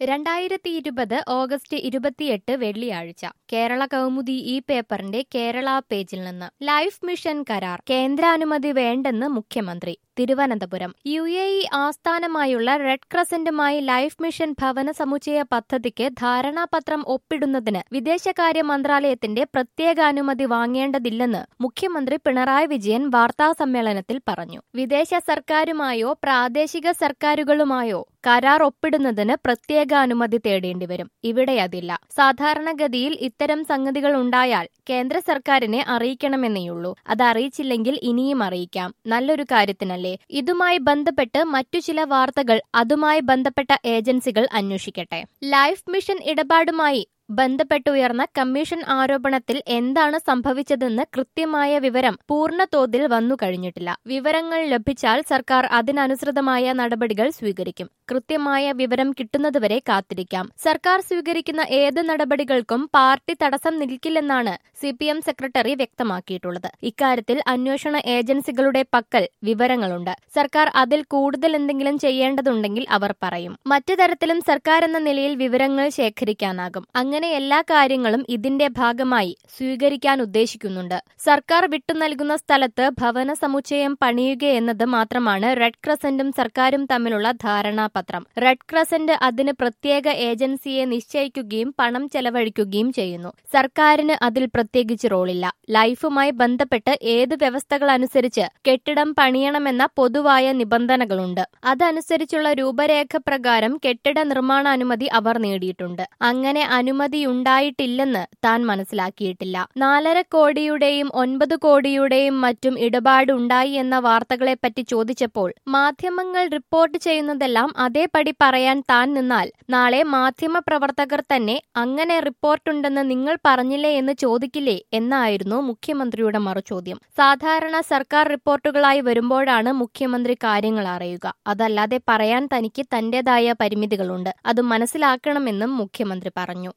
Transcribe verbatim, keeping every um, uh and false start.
രണ്ടായിരത്തി ഇരുപത് ഓഗസ്റ്റ് ഇരുപത്തിയെട്ട് വെള്ളിയാഴ്ച കേരള കൗമുദി ഈ പേപ്പറിന്റെ കേരള പേജിൽ നിന്ന് ലൈഫ് മിഷൻ കരാർ കേന്ദ്രാനുമതി വേണ്ടെന്ന് മുഖ്യമന്ത്രി തിരുവനന്തപുരം. യു എ ഇ ആസ്ഥാനമായുള്ള റെഡ് ക്രസന്റുമായി ലൈഫ് മിഷൻ ഭവന സമുച്ചയ പദ്ധതിക്ക് ധാരണാപത്രം ഒപ്പിടുന്നതിന് വിദേശകാര്യ മന്ത്രാലയത്തിന്റെ പ്രത്യേക അനുമതി വാങ്ങേണ്ടതില്ലെന്ന് മുഖ്യമന്ത്രി പിണറായി വിജയൻ വാർത്താസമ്മേളനത്തിൽ പറഞ്ഞു. വിദേശ സർക്കാരുമായോ പ്രാദേശിക സർക്കാരുകളുമായോ കരാർ ഒപ്പിടുന്നതിന് പ്രത്യേക അനുമതി തേടേണ്ടിവരും. ഇവിടെ അതില്ല. സാധാരണഗതിയിൽ ഇത്തരം സംഗതികൾ ഉണ്ടായാൽ കേന്ദ്ര സർക്കാരിനെ അറിയിക്കണമെന്നേയുള്ളൂ. അത് അറിയിച്ചില്ലെങ്കിൽ ഇനിയും അറിയിക്കാം. നല്ലൊരു കാര്യത്തിനല്ലേ. ഇതുമായി ബന്ധപ്പെട്ട് മറ്റു ചില വാർത്തകൾ അതുമായി ബന്ധപ്പെട്ട ഏജൻസികൾ അന്വേഷിക്കട്ടെ. ലൈഫ് മിഷൻ ഇടപാടുമായി ബന്ധപ്പെട്ടുയർന്ന കമ്മീഷൻ ആരോപണത്തിൽ എന്താണ് സംഭവിച്ചതെന്ന് കൃത്യമായ വിവരം പൂർണ്ണതോതിൽ വന്നു കഴിഞ്ഞിട്ടില്ല. വിവരങ്ങൾ ലഭിച്ചാൽ സർക്കാർ അതിനനുസൃതമായ നടപടികൾ സ്വീകരിക്കും. കൃത്യമായ വിവരം കിട്ടുന്നതുവരെ കാത്തിരിക്കാം. സർക്കാർ സ്വീകരിക്കുന്ന ഏത് നടപടികൾക്കും പാർട്ടി തടസ്സം നിൽക്കില്ലെന്നാണ് സി പി എം സെക്രട്ടറി വ്യക്തമാക്കിയിട്ടുള്ളത്. ഇക്കാര്യത്തിൽ അന്വേഷണ ഏജൻസികളുടെ പക്കൽ വിവരങ്ങളുണ്ട്. സർക്കാർ അതിൽ കൂടുതൽ എന്തെങ്കിലും ചെയ്യേണ്ടതുണ്ടെങ്കിൽ അവർ പറയും. മറ്റു തരത്തിലും സർക്കാർ എന്ന നിലയിൽ വിവരങ്ങൾ ശേഖരിക്കാനാകും. അങ്ങനെ എല്ലാ കാര്യങ്ങളും ഇതിന്റെ ഭാഗമായി സ്വീകരിക്കാൻ ഉദ്ദേശിക്കുന്നുണ്ട്. സർക്കാർ വിട്ടു നൽകുന്ന സ്ഥലത്ത് ഭവന സമുച്ചയം പണിയുകയെന്നത് മാത്രമാണ് റെഡ് ക്രസന്റും സർക്കാരും തമ്മിലുള്ള ധാരണാപത്രം. റെഡ് ക്രസന്റ് അതിന് പ്രത്യേക ഏജൻസിയെ നിശ്ചയിക്കുകയും പണം ചെലവഴിക്കുകയും ചെയ്യുന്നു. സർക്കാരിന് അതിൽ പ്രത്യേകിച്ച് റോളില്ല. ലൈഫുമായി ബന്ധപ്പെട്ട് ഏത് വ്യവസ്ഥകൾ അനുസരിച്ച് കെട്ടിടം പണിയണമെന്ന പൊതുവായ നിബന്ധനകളുണ്ട്. അതനുസരിച്ചുള്ള രൂപരേഖ പ്രകാരം കെട്ടിട നിർമ്മാണാനുമതി അവർ നേടിയിട്ടുണ്ട്. അങ്ങനെ അനുമതിയുണ്ടായിട്ടില്ലെന്ന് താൻ മനസ്സിലാക്കിയിട്ടില്ല. നാലര കോടിയുടെയും ഒൻപത് കോടിയുടെയും മറ്റും ഇടപാടുണ്ടായി എന്ന വാർത്തകളെപ്പറ്റി ചോദിച്ചപ്പോൾ മാധ്യമങ്ങൾ റിപ്പോർട്ട് ചെയ്യുന്നതെല്ലാം അതേപടി പറയാൻ താൻ നിന്നാൽ നാളെ മാധ്യമ പ്രവർത്തകർ തന്നെ അങ്ങനെ റിപ്പോർട്ടുണ്ടെന്ന് നിങ്ങൾ പറഞ്ഞില്ലേ എന്ന് ചോദിക്കില്ലേ എന്നായിരുന്നു മുഖ്യമന്ത്രിയുടെ മറുചോദ്യം. സാധാരണ സർക്കാർ റിപ്പോർട്ടുകളായി വരുമ്പോഴാണ് മുഖ്യമന്ത്രി കാര്യങ്ങൾ അറിയുക. അതല്ലാതെ പറയാൻ തനിക്ക് തന്റേതായ പരിമിതികളുണ്ട്. അത് മനസ്സിലാക്കണമെന്നും മുഖ്യമന്ത്രി പറഞ്ഞു.